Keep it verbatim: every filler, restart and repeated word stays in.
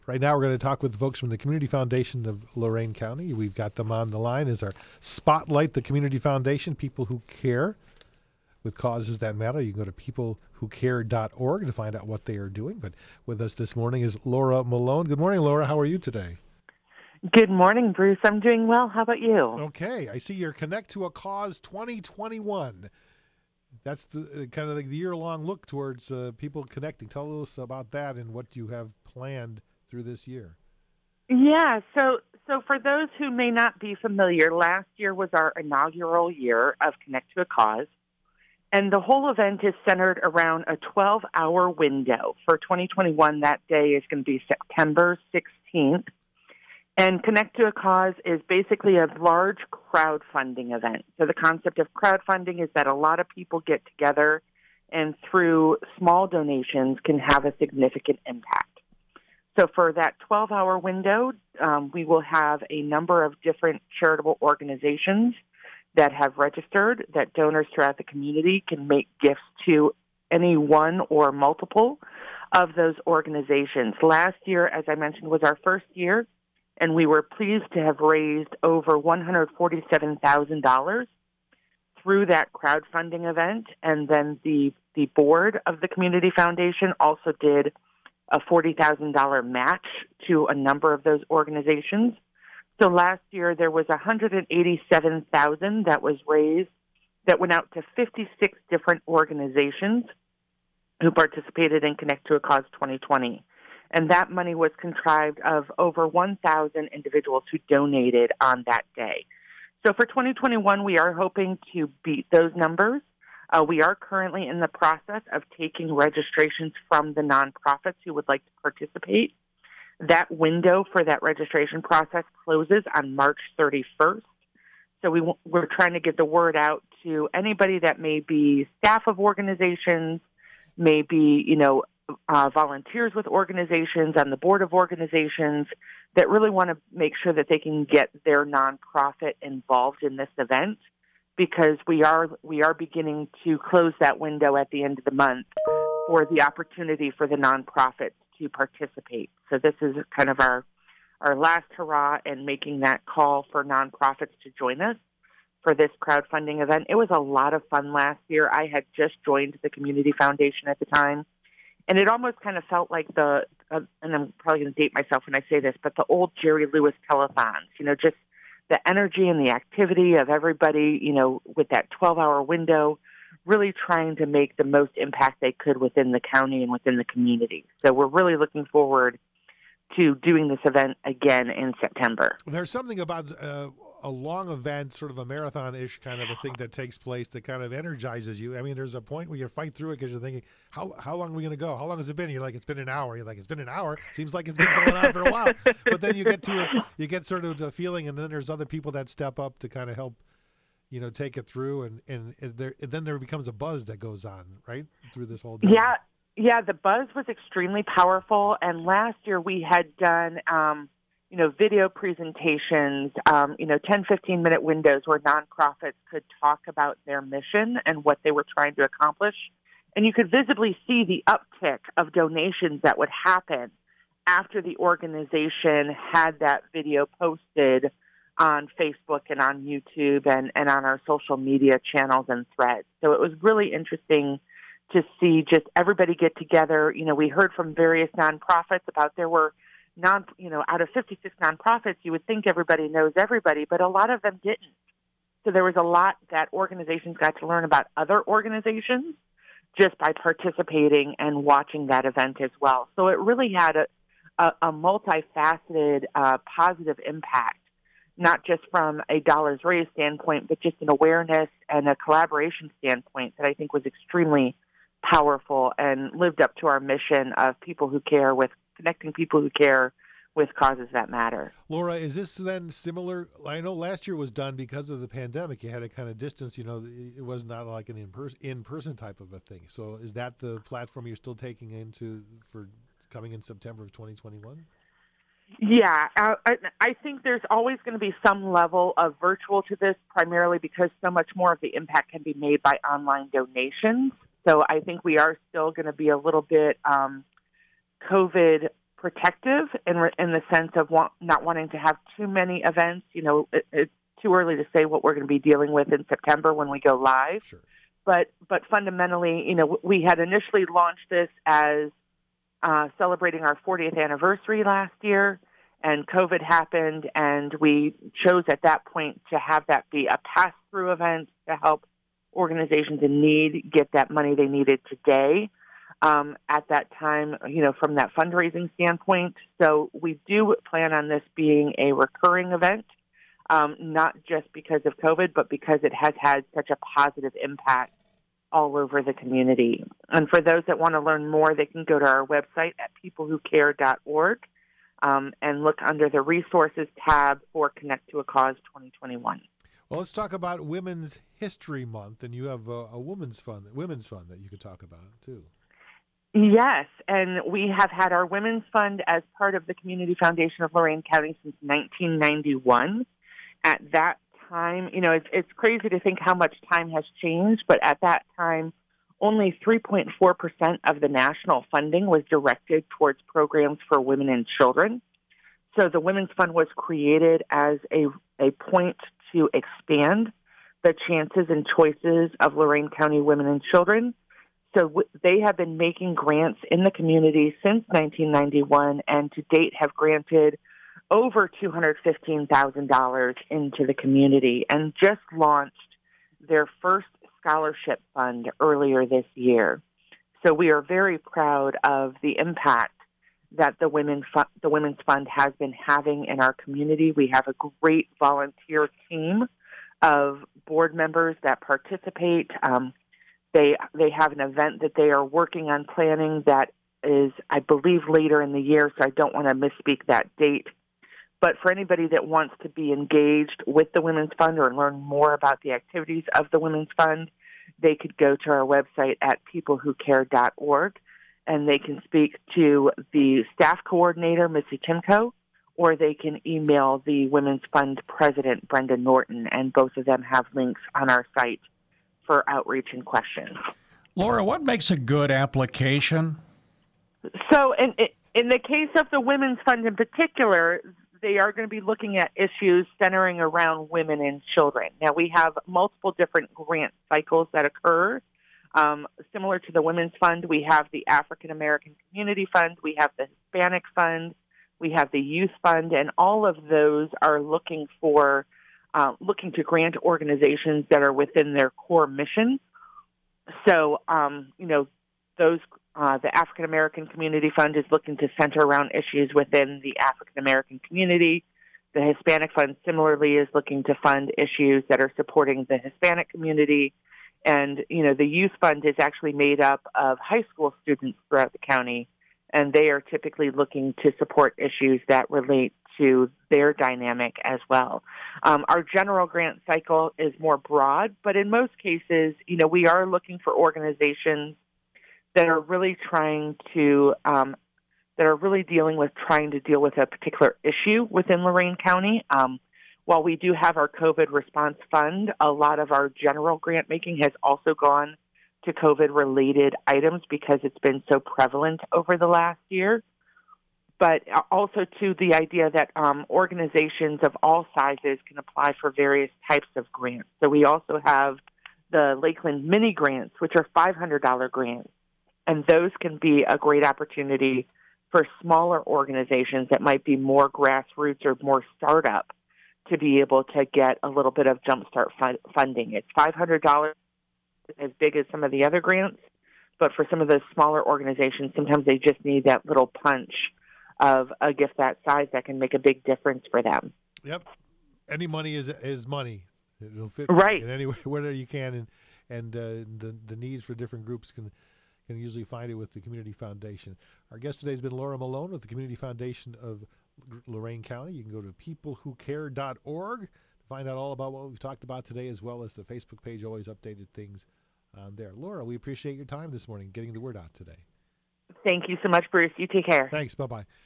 Right now, we're going to talk with folks from the Community Foundation of Lorain County. We've got them on the line as our Spotlight the Community Foundation, people who care with causes that matter. You can go to people who care dot org to find out what they are doing. But with us this morning is Laura Malone. Good morning, Laura. How are you today? Good morning, Bruce. I'm doing well. How about you? Okay. I see you're Connect to a Cause twenty twenty-one. That's the uh, kind of the year-long look towards uh, people connecting. Tell us about that and what you have planned through this year. Yeah, so so for those who may not be familiar, last year was our inaugural year of Connect to a Cause, and the whole event is centered around a twelve-hour window. For twenty twenty-one, that day is going to be September sixteenth, and Connect to a Cause is basically a large crowdfunding event. So the concept of crowdfunding is that a lot of people get together and through small donations can have a significant impact. So for that twelve-hour window, um, we will have a number of different charitable organizations that have registered, that donors throughout the community can make gifts to any one or multiple of those organizations. Last year, as I mentioned, was our first year, and we were pleased to have raised over one hundred forty-seven thousand dollars through that crowdfunding event. And then the, the board of the Community Foundation also did a forty thousand dollars match to a number of those organizations. So last year there was one hundred eighty-seven thousand dollars that was raised that went out to fifty-six different organizations who participated in Connect to a Cause twenty twenty. And that money was contrived of over one thousand individuals who donated on that day. So for twenty twenty-one, we are hoping to beat those numbers. Uh, we are currently in the process of taking registrations from the nonprofits who would like to participate. That window for that registration process closes on March thirty-first. So we, we're trying to get the word out to anybody that may be staff of organizations, may be, you know, uh, volunteers with organizations, on the board of organizations, that really want to make sure that they can get their nonprofit involved in this event, because we are we are beginning to close that window at the end of the month for the opportunity for the nonprofits to participate. So this is kind of our, our last hurrah in making that call for nonprofits to join us for this crowdfunding event. It was a lot of fun last year. I had just joined the Community Foundation at the time, and it almost kind of felt like the, uh, and I'm probably going to date myself when I say this, but the old Jerry Lewis telethons, you know, just the energy and the activity of everybody, you know, with that twelve-hour window, really trying to make the most impact they could within the county and within the community. So we're really looking forward to doing this event again in September. There's something about uh, a long event, sort of a marathon-ish kind of a thing that takes place that kind of energizes you. I mean, there's a point where you fight through it because you're thinking, how how long are we going to go? How long has it been? You're like, it's been an hour. You're like, it's been an hour. Seems like it's been going on for a while. But then you get to a, you get sort of the feeling, and then there's other people that step up to kind of help, you know, take it through, and and, and there and then there becomes a buzz that goes on right through this whole day. Yeah, yeah, the buzz was extremely powerful, and last year we had done, um, you know, video presentations, um, you know, ten, fifteen minute windows where nonprofits could talk about their mission and what they were trying to accomplish, and you could visibly see the uptick of donations that would happen after the organization had that video posted on Facebook and on YouTube and, and on our social media channels and threads. So it was really interesting to see just everybody get together. You know, we heard from various nonprofits about there were non, you know, out of fifty-six nonprofits, you would think everybody knows everybody, but a lot of them didn't. So there was a lot that organizations got to learn about other organizations just by participating and watching that event as well. So it really had a, a, a multifaceted uh, positive impact, not just from a dollars raised standpoint, but just an awareness and a collaboration standpoint that I think was extremely powerful and lived up to our mission of people who care, with connecting people who care with causes that matter. Laura, is this then similar? I know last year was done because of the pandemic. You had a kind of distance, you know, it was not like an in-person, in-person type of a thing. So is that the platform you're still taking into for coming in September of twenty twenty-one? Yeah, uh, I, I think there's always going to be some level of virtual to this, primarily because so much more of the impact can be made by online donations. So I think we are still going to be a little bit um, COVID protective in, re- in the sense of want, not wanting to have too many events. You know, it, it's too early to say what we're going to be dealing with in September when we go live. Sure. But but fundamentally, you know, we had initially launched this as uh, celebrating our fortieth anniversary last year, and COVID happened, and we chose at that point to have that be a pass-through event to help organizations in need get that money they needed today. Um, at that time, you know, from that fundraising standpoint. So we do plan on this being a recurring event, um, not just because of COVID, but because it has had such a positive impact all over the community. And for those that want to learn more, they can go to our website at people who care dot org um, and look under the resources tab for Connect to a Cause twenty twenty-one. Well, let's talk about Women's History Month, and you have a, a women's fund, women's fund that you could talk about too. Yes, and we have had our Women's Fund as part of the Community Foundation of Lorain County since nineteen ninety-one. At that time, you know, it's, it's crazy to think how much time has changed, but at that time, only three point four percent of the national funding was directed towards programs for women and children. So the Women's Fund was created as a, a point to expand the chances and choices of Lorain County women and children. So w- they have been making grants in the community since nineteen ninety-one, and to date have granted over two hundred fifteen thousand dollars into the community and just launched their first scholarship fund earlier this year. So we are very proud of the impact that the Women Fu- the Women's Fund has been having in our community. We have a great volunteer team of board members that participate. Um, They they have an event that they are working on planning that is, I believe, later in the year, so I don't want to misspeak that date. But for anybody that wants to be engaged with the Women's Fund or learn more about the activities of the Women's Fund, they could go to our website at people who care dot org, and they can speak to the staff coordinator, Missy Timko, or they can email the Women's Fund president, Brenda Norton, and both of them have links on our site for outreach and questions. Laura, what makes a good application? So in, in the case of the Women's Fund in particular, they are going to be looking at issues centering around women and children. Now, we have multiple different grant cycles that occur. Um, similar to the Women's Fund, we have the African American Community Fund, we have the Hispanic Fund, we have the Youth Fund, and all of those are looking for Uh, looking to grant organizations that are within their core mission. So, um, you know, those uh, the African American Community Fund is looking to center around issues within the African American community. The Hispanic Fund similarly is looking to fund issues that are supporting the Hispanic community. And, you know, the Youth Fund is actually made up of high school students throughout the county, and they are typically looking to support issues that relate to their dynamic as well. Um, our general grant cycle is more broad, but in most cases, you know, we are looking for organizations that are really trying to, um, that are really dealing with trying to deal with a particular issue within Lorain County. Um, while we do have our COVID response fund, a lot of our general grant making has also gone to COVID-related items because it's been so prevalent over the last year. But also to the idea that um, organizations of all sizes can apply for various types of grants. So we also have the Lakeland Mini Grants, which are five hundred dollars grants. And those can be a great opportunity for smaller organizations that might be more grassroots or more startup to be able to get a little bit of jumpstart fund- funding. It's five hundred dollars, as big as some of the other grants. But for some of those smaller organizations, sometimes they just need that little punch of a gift that size that can make a big difference for them. Yep. Any money is is money. It'll fit right in any way, wherever you can, and and uh, the the needs for different groups can can usually find it with the Community Foundation. Our guest today has been Laura Malone with the Community Foundation of Lorain County. You can go to people who care dot org to find out all about what we've talked about today, as well as the Facebook page. Always updated things on there. Laura, we appreciate your time this morning, getting the word out today. Thank you so much, Bruce. You take care. Thanks. Bye-bye.